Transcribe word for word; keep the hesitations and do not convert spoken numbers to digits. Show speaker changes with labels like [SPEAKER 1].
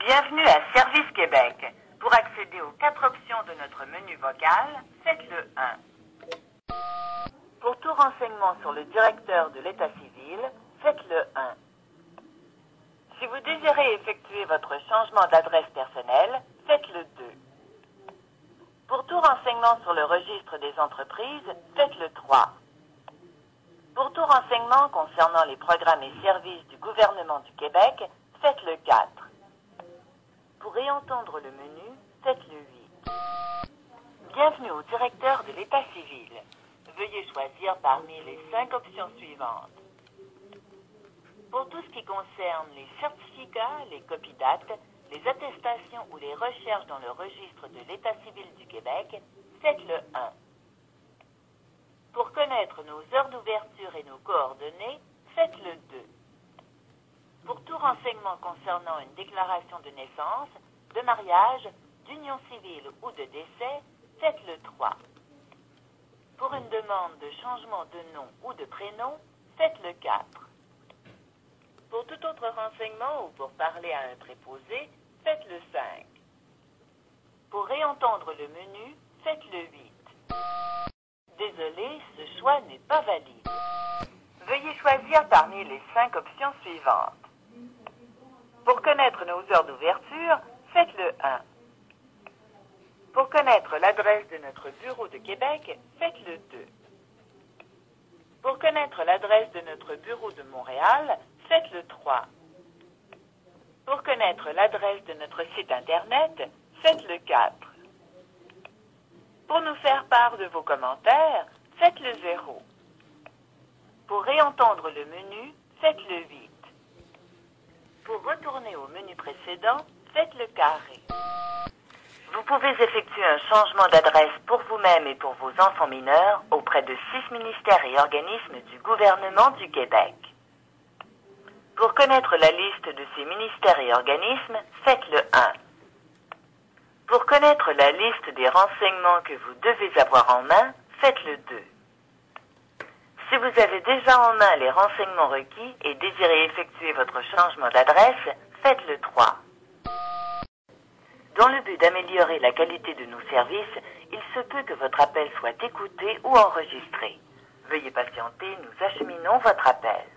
[SPEAKER 1] Bienvenue à Service Québec. Pour accéder aux quatre options de notre menu vocal, faites le un. Pour tout renseignement sur le directeur de l'État civil, faites le un. Si vous désirez effectuer votre changement d'adresse personnelle, faites le deux. Pour tout renseignement sur le registre des entreprises, faites le trois. Pour tout renseignement concernant les programmes et services du gouvernement du Québec, faites le quatre. Pour réentendre le menu, faites le huit. Bienvenue au directeur de l'État civil. Veuillez choisir parmi les cinq options suivantes. Pour tout ce qui concerne les certificats, les copies d'actes, les attestations ou les recherches dans le registre de l'État civil du Québec, faites le un. Pour connaître nos heures d'ouverture et nos coordonnées, faites le deux. Pour tout renseignement concernant une déclaration de naissance, de mariage, d'union civile ou de décès, faites le trois. Pour une demande de changement de nom ou de prénom, faites le quatre. Pour tout autre renseignement ou pour parler à un préposé, faites le cinq. Pour réentendre le menu, faites le huit. Désolé, ce choix n'est pas valide. Veuillez choisir parmi les cinq options suivantes. Pour connaître nos heures d'ouverture, faites le un. Pour connaître l'adresse de notre bureau de Québec, faites le deux. Pour connaître l'adresse de notre bureau de Montréal, faites le trois. Pour connaître l'adresse de notre site Internet, faites le quatre. Pour nous faire part de vos commentaires, faites le zéro. Pour réentendre le menu, faites le huit. Pour retourner au menu précédent, faites le carré. Vous pouvez effectuer un changement d'adresse pour vous-même et pour vos enfants mineurs auprès de six ministères et organismes du gouvernement du Québec. Pour connaître la liste de ces ministères et organismes, faites le un. Pour connaître la liste des renseignements que vous devez avoir en main, faites le deux. Si vous avez déjà en main les renseignements requis et désirez effectuer votre changement d'adresse, faites le trois. Dans le but d'améliorer la qualité de nos services, il se peut que votre appel soit écouté ou enregistré. Veuillez patienter, nous acheminons votre appel.